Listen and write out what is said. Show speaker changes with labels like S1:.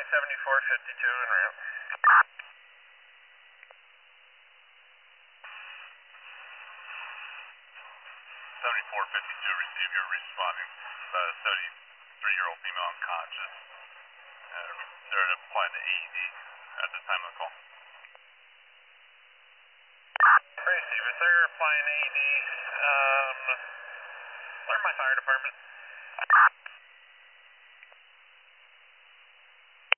S1: 7452 en route.
S2: 7452, receive your responding. 73-year-old female unconscious. They're applying the AED at the time of the call.
S1: Receive it. They're applying AED. Alert my fire department.